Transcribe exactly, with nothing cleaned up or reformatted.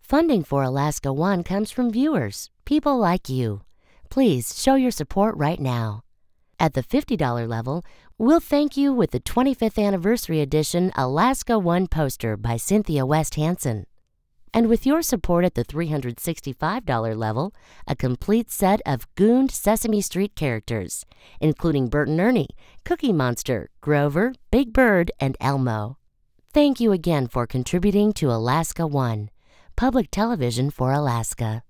Funding for Alaska One comes from viewers, people like you. Please show your support right now. At the fifty dollars level, we'll thank you with the twenty-fifth Anniversary Edition Alaska One poster by Cynthia West Hansen. And with your support at the three hundred sixty-five dollars level, a complete set of Gooned Sesame Street characters, including Bert and Ernie, Cookie Monster, Grover, Big Bird, and Elmo. Thank you again for contributing to Alaska One, public television for Alaska.